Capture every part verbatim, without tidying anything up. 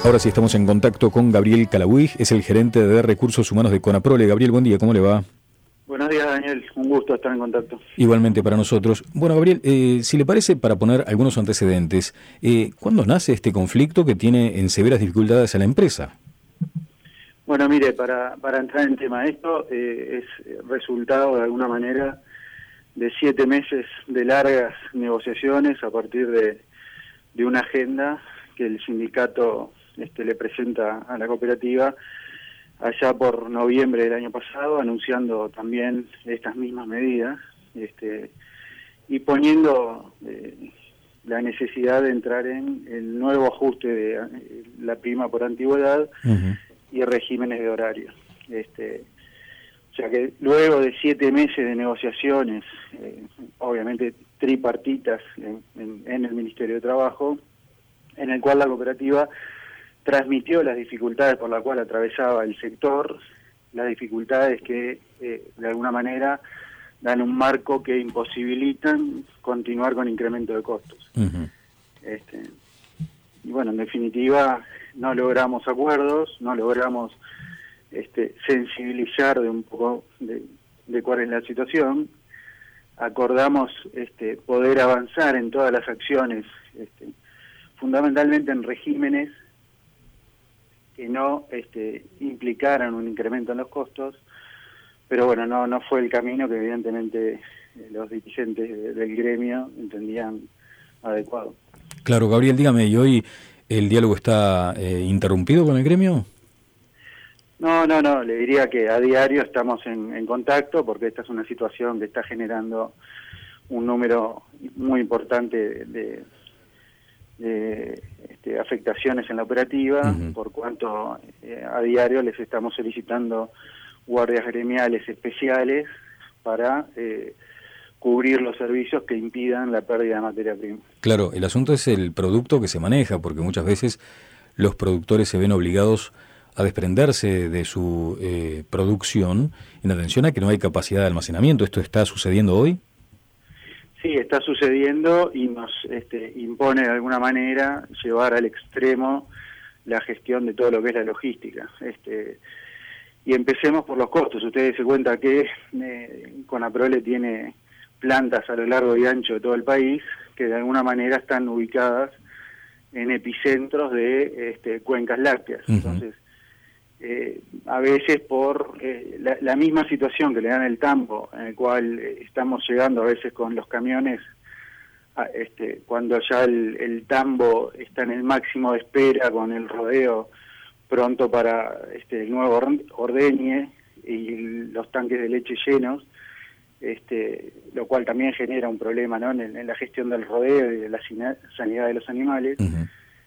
Ahora sí estamos en contacto con Gabriel Calabuig, es el gerente de Recursos Humanos de Conaprole. Gabriel, buen día, ¿cómo le va? Buenos días, Daniel, un gusto estar en contacto. Igualmente para nosotros. Bueno, Gabriel, eh, si le parece, para poner algunos antecedentes, eh, ¿cuándo nace este conflicto que tiene en severas dificultades a la empresa? Bueno, mire, para, para entrar en tema, esto eh, es resultado de alguna manera de siete meses de largas negociaciones a partir de, de una agenda que el sindicato este, le presenta a la cooperativa allá por noviembre del año pasado, anunciando también estas mismas medidas este, y poniendo eh, la necesidad de entrar en el nuevo ajuste de eh, la prima por antigüedad uh-huh. y regímenes de horario. Este, o sea que luego de siete meses de negociaciones, eh, obviamente tripartitas en, en, en el Ministerio de Trabajo, en el cual la cooperativa transmitió las dificultades por las cuales atravesaba el sector, las dificultades que eh, de alguna manera dan un marco que imposibilitan continuar con incremento de costos. Uh-huh. Este, y bueno, en definitiva, no logramos acuerdos, no logramos este, sensibilizar de un poco de, de cuál es la situación, acordamos este, poder avanzar en todas las acciones, este, fundamentalmente en regímenes que no este, implicaran un incremento en los costos, pero bueno, no no fue el camino que evidentemente eh, los dirigentes de, del gremio entendían adecuado. Claro, Gabriel, dígame, ¿y hoy el diálogo está eh, interrumpido con el gremio? No, no, no, le diría que a diario estamos en, en contacto porque esta es una situación que está generando un número muy importante de, de de este, afectaciones en la operativa, uh-huh. por cuanto eh, a diario les estamos solicitando guardias gremiales especiales para eh, cubrir los servicios que impidan la pérdida de materia prima. Claro, el asunto es el producto que se maneja, porque muchas veces los productores se ven obligados a desprenderse de su eh, producción en atención a que no hay capacidad de almacenamiento. ¿Esto está sucediendo hoy? Sí, está sucediendo y nos este, impone de alguna manera llevar al extremo la gestión de todo lo que es la logística. Este, y empecemos por los costos. Ustedes se cuenta que eh, Conaprole tiene plantas a lo largo y ancho de todo el país que de alguna manera están ubicadas en epicentros de este, cuencas lácteas. Uh-huh. Entonces, Eh, a veces por eh, la, la misma situación que le dan el tambo, en el cual eh, estamos llegando a veces con los camiones, a, este, cuando ya el, el tambo está en el máximo de espera, con el rodeo pronto para este, el nuevo ordeñe y los tanques de leche llenos, este, lo cual también genera un problema, ¿no?, en, en la gestión del rodeo y de la sanidad de los animales. Uh-huh.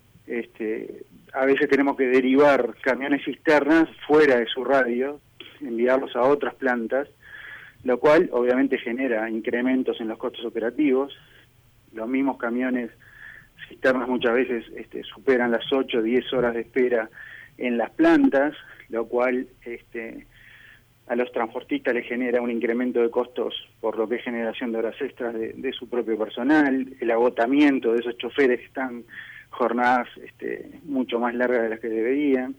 Este, a veces tenemos que derivar camiones cisternas fuera de su radio, enviarlos a otras plantas, lo cual obviamente genera incrementos en los costos operativos. Los mismos camiones cisternas muchas veces este, superan las ocho o diez horas de espera en las plantas, lo cual este, a los transportistas les genera un incremento de costos por lo que es generación de horas extras de, de su propio personal, el agotamiento de esos choferes que están jornadas este, mucho más largas de las que deberían,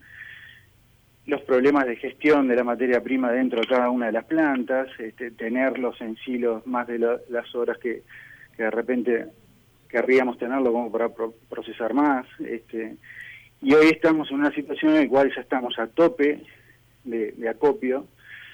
los problemas de gestión de la materia prima dentro de cada una de las plantas, este, tenerlos en silos más de lo, las horas que, que de repente querríamos tenerlo como para pro, procesar más. Este, y hoy estamos en una situación en la cual ya estamos a tope de, de acopio,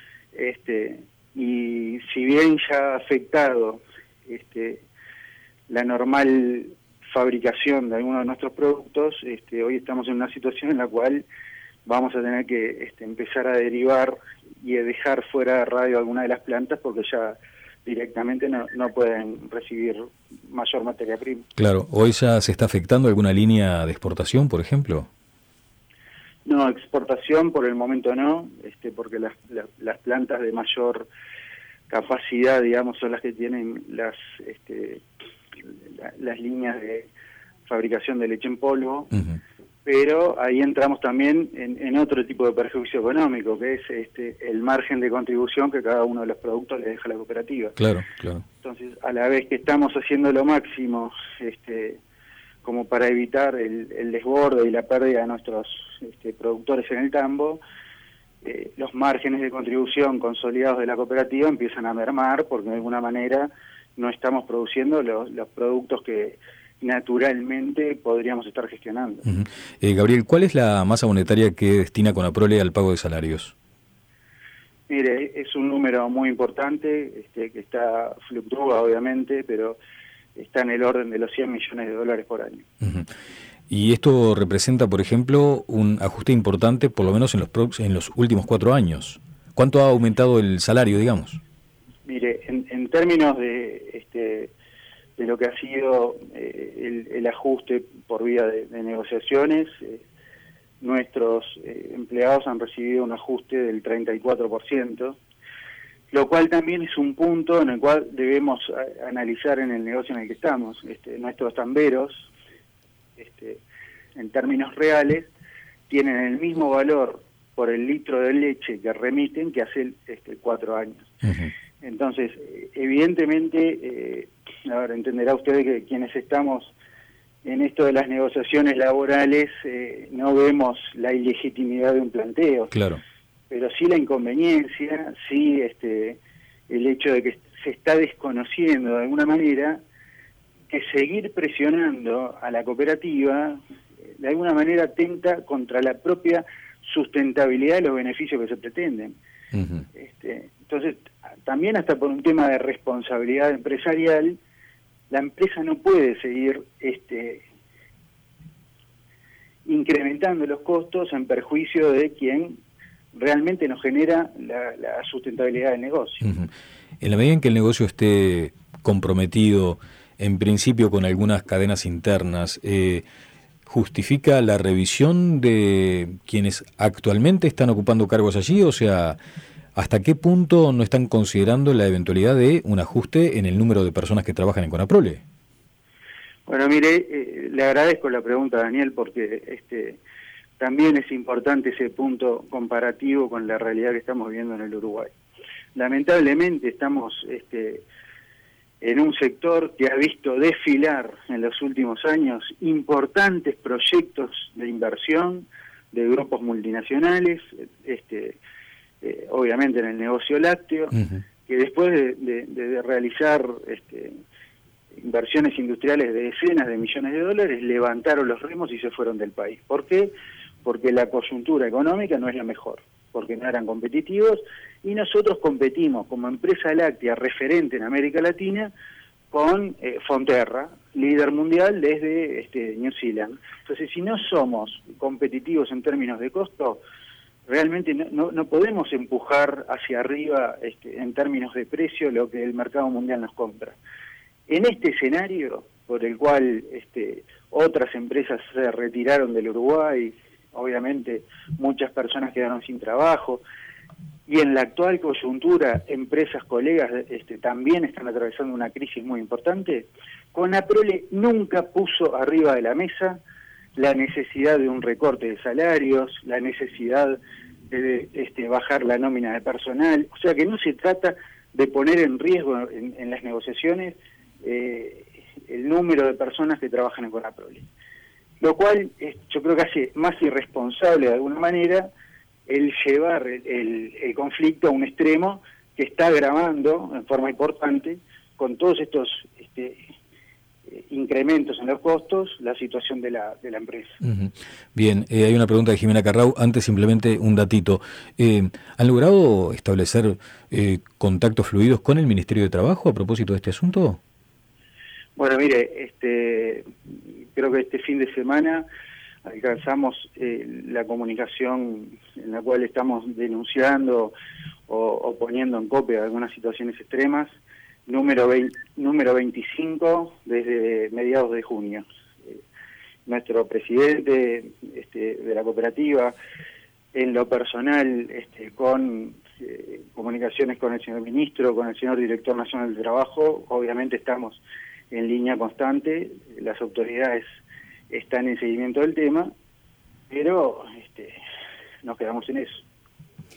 este, y si bien ya ha afectado este, la normal fabricación de algunos de nuestros productos, este, hoy estamos en una situación en la cual vamos a tener que este, empezar a derivar y a dejar fuera de radio alguna de las plantas porque ya directamente no, no pueden recibir mayor materia prima. Claro, ¿hoy ya se está afectando alguna línea de exportación, por ejemplo? No, exportación por el momento no, este, porque las, las, las plantas de mayor capacidad, digamos, son las que tienen las este, la, las líneas de fabricación de leche en polvo, uh-huh. Pero ahí entramos también en, en otro tipo de perjuicio económico, que es este el margen de contribución que cada uno de los productos le deja a la cooperativa. Claro, claro. Entonces, a la vez que estamos haciendo lo máximo este como para evitar el, el desborde y la pérdida de nuestros este, productores en el tambo, eh, los márgenes de contribución consolidados de la cooperativa empiezan a mermar porque de alguna manera no estamos produciendo los, los productos que naturalmente podríamos estar gestionando. Uh-huh. eh, Gabriel, ¿cuál es la masa monetaria que destina Conaprole al pago de salarios? Mire, es un número muy importante, este, que está fluctúa obviamente, pero está en el orden de los cien millones de dólares por año. Uh-huh. Y esto representa, por ejemplo, un ajuste importante, por lo menos en los pro- en los últimos cuatro años. ¿Cuánto ha aumentado el salario, digamos? Mire, en, en términos de este de lo que ha sido eh, el, el ajuste por vía de, de negociaciones, eh, nuestros eh, empleados han recibido un ajuste del treinta y cuatro por ciento, lo cual también es un punto en el cual debemos a, analizar en el negocio en el que estamos. Este, nuestros tamberos, este, en términos reales, tienen el mismo valor por el litro de leche que remiten que hace este, cuatro años. Uh-huh. Entonces, evidentemente, eh, a ver, entenderá usted que quienes estamos en esto de las negociaciones laborales eh, no vemos la ilegitimidad de un planteo. Claro. Pero sí la inconveniencia, sí este, el hecho de que se está desconociendo de alguna manera que seguir presionando a la cooperativa de alguna manera atenta contra la propia sustentabilidad de los beneficios que se pretenden. Uh-huh. Este, entonces, también hasta por un tema de responsabilidad empresarial, la empresa no puede seguir este, incrementando los costos en perjuicio de quien realmente nos genera la, la sustentabilidad del negocio. Uh-huh. En la medida en que el negocio esté comprometido, en principio con algunas cadenas internas, eh, ¿justifica la revisión de quienes actualmente están ocupando cargos allí? O sea, ¿hasta qué punto no están considerando la eventualidad de un ajuste en el número de personas que trabajan en Conaprole? Bueno, mire, eh, le agradezco la pregunta, Daniel, porque este también es importante ese punto comparativo con la realidad que estamos viendo en el Uruguay. Lamentablemente estamos este, en un sector que ha visto desfilar en los últimos años importantes proyectos de inversión de grupos multinacionales, este, eh, obviamente en el negocio lácteo, uh-huh. que después de, de, de realizar este, inversiones industriales de decenas de millones de dólares, levantaron los remos y se fueron del país. ¿Por qué? Porque la coyuntura económica no es la mejor, porque no eran competitivos, y nosotros competimos como empresa láctea referente en América Latina con eh, Fonterra, líder mundial desde este, New Zealand. Entonces, si no somos competitivos en términos de costo, realmente no, no, no podemos empujar hacia arriba este, en términos de precio lo que el mercado mundial nos compra. En este escenario, por el cual este, otras empresas se retiraron del Uruguay, obviamente muchas personas quedaron sin trabajo, y en la actual coyuntura empresas, colegas este, también están atravesando una crisis muy importante, Conaprole nunca puso arriba de la mesa la necesidad de un recorte de salarios, la necesidad de este, bajar la nómina de personal, o sea que no se trata de poner en riesgo en, en las negociaciones eh, el número de personas que trabajan en Conaprole. Lo cual es, yo creo que hace más irresponsable de alguna manera el llevar el, el, el conflicto a un extremo que está agravando en forma importante con todos estos este, eh, incrementos en los costos la situación de la, de la empresa. Uh-huh. Bien, eh, hay una pregunta de Jimena Carrau. Antes simplemente un datito. Eh, ¿Han logrado establecer eh, contactos fluidos con el Ministerio de Trabajo a propósito de este asunto? Bueno, mire, este, creo que este fin de semana alcanzamos eh, la comunicación en la cual estamos denunciando o, o poniendo en copia algunas situaciones extremas, número, veinte, número veinticinco desde mediados de junio. Eh, nuestro presidente este, de la cooperativa, en lo personal, este, con eh, comunicaciones con el señor ministro, con el señor director nacional del trabajo, obviamente estamos en línea constante, las autoridades están en seguimiento del tema, pero este, nos quedamos en eso.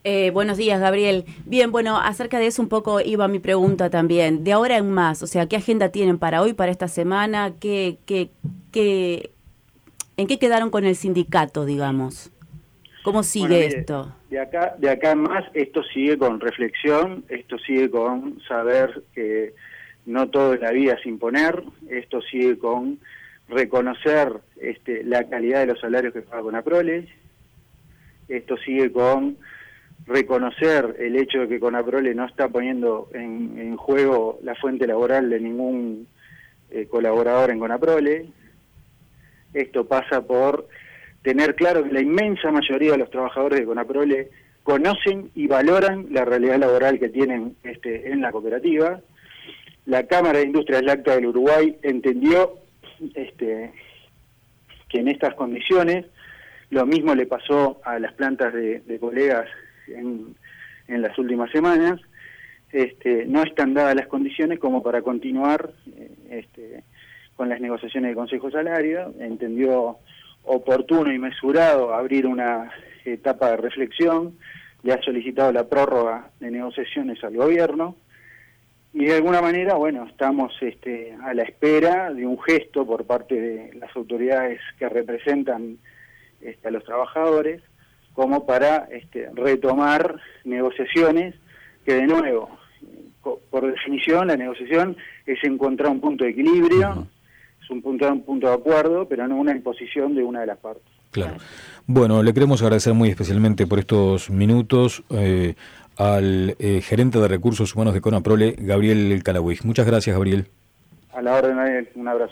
Eh, buenos días, Gabriel. Bien, bueno, acerca de eso un poco iba mi pregunta también. De ahora en más, o sea, ¿qué agenda tienen para hoy, para esta semana? ¿Qué, qué, qué, ¿En qué quedaron con el sindicato, digamos? ¿Cómo sigue bueno, mire, esto? De acá, de acá en más, esto sigue con reflexión, esto sigue con saber que no todo en la vida es imponer, esto sigue con reconocer este, la calidad de los salarios que paga Conaprole, esto sigue con reconocer el hecho de que Conaprole no está poniendo en, en juego la fuente laboral de ningún eh, colaborador en Conaprole. Esto pasa por tener claro que la inmensa mayoría de los trabajadores de Conaprole conocen y valoran la realidad laboral que tienen este, en la cooperativa. La Cámara de Industrias Lácteas del Uruguay entendió este, que en estas condiciones, lo mismo le pasó a las plantas de, de colegas en, en las últimas semanas, este, no están dadas las condiciones como para continuar eh, este, con las negociaciones del Consejo Salario. Entendió oportuno y mesurado abrir una etapa de reflexión, le ha solicitado la prórroga de negociaciones al gobierno, y de alguna manera, bueno, estamos este, a la espera de un gesto por parte de las autoridades que representan este, a los trabajadores, como para este, retomar negociaciones que, de nuevo, por definición, la negociación es encontrar un punto de equilibrio, uh-huh. es un punto, un punto de acuerdo, pero no una imposición de una de las partes. Claro. Bueno, le queremos agradecer muy especialmente por estos minutos eh, al eh, gerente de Recursos Humanos de Conaprole, Gabriel Calaway. Muchas gracias, Gabriel. A la orden, Ariel. Un abrazo.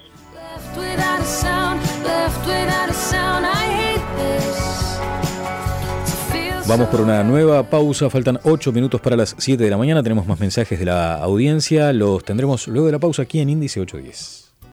Vamos por una nueva pausa, faltan ocho minutos para las siete de la mañana, tenemos más mensajes de la audiencia, los tendremos luego de la pausa aquí en Índice ocho diez.